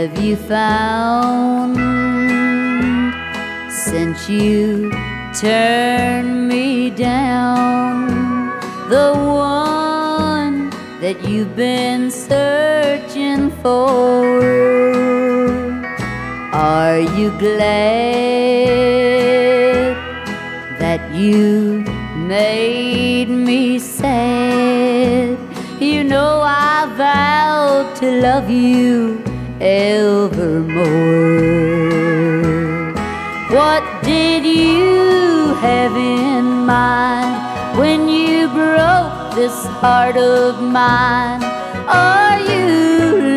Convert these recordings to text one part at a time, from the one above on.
have you found since you turned me down? The one that you've been searching for. Are you glad that you made me sad? You know I vowed to love you evermore. What did you have in mind when you broke this heart of mine? Are you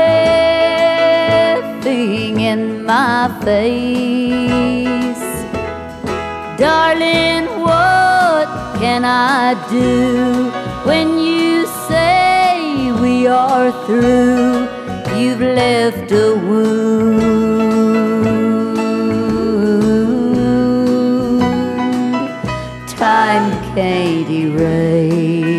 laughing in my face? Darling, what can I do when you say we are through? You've left a wound time can't erase.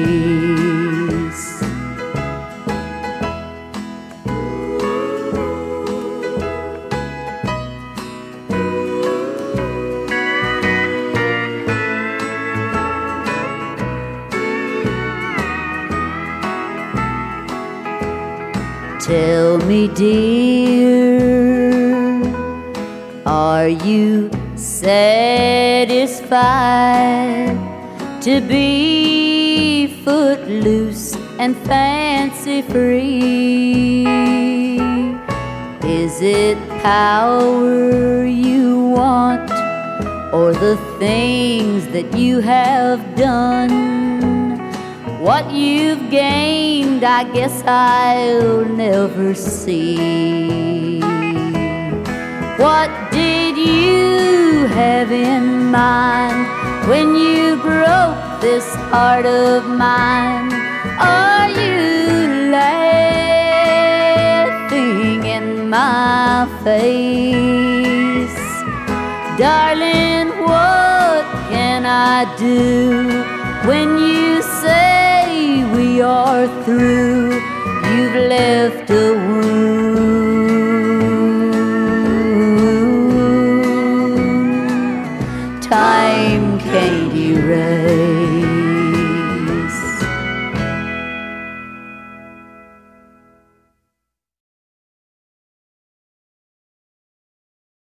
Tell me, dear, are you satisfied to be footloose and fancy free? Is it power you want, or the things that you have done? What you've gained, I guess I'll never see. What did you have in mind when you broke this heart of mine? Are you laughing in my face? Darling, what can I do when you say we are through?